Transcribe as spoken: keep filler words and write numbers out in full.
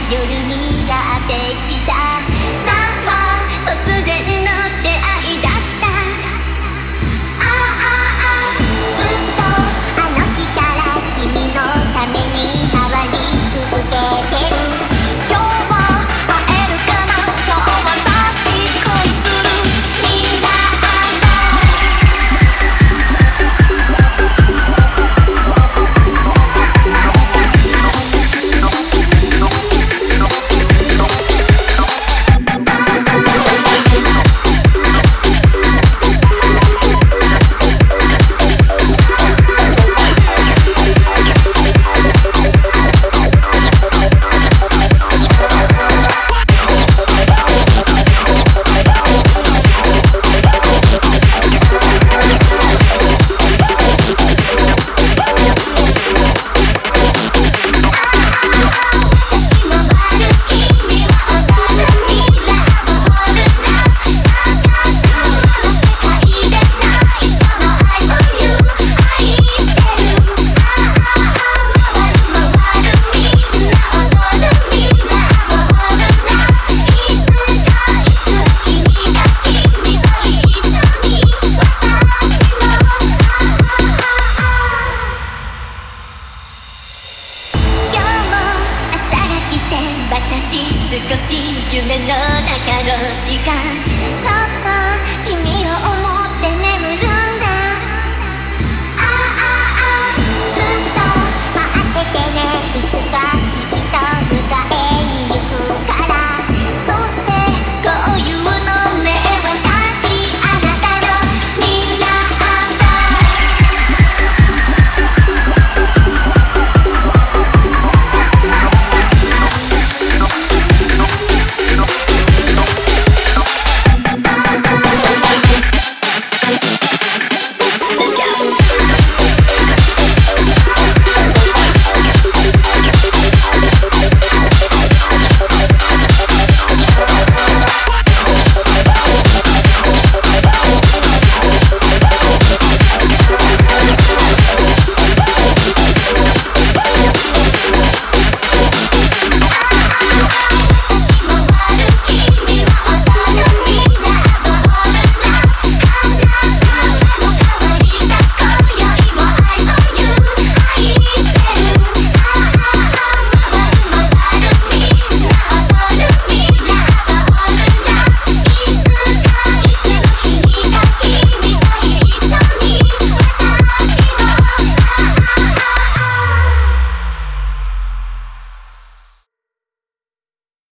夜にやってきた。まずは突然の出会いだった。ああああずっとあの日から君のために変わり続けてる。今日も会えるかな、そう私恋する未来だ。私少し夢の中の時間、そっと君を思